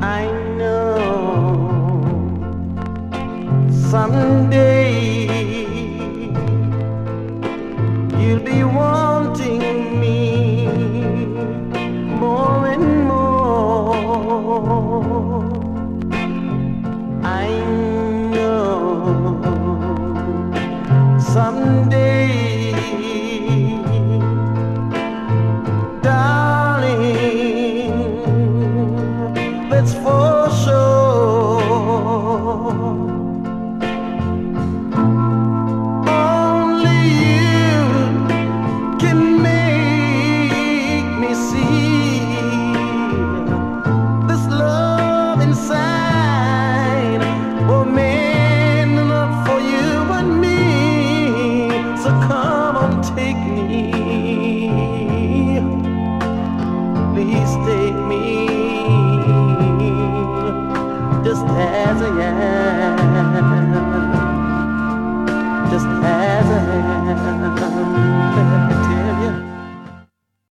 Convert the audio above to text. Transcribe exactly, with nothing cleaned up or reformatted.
I know someday you'll be wanting me more and more. I know someday, darling, that's for sure. Only you can make me see this love inside. Oh man, not for you but me. So come on, take me, please take me just as I am.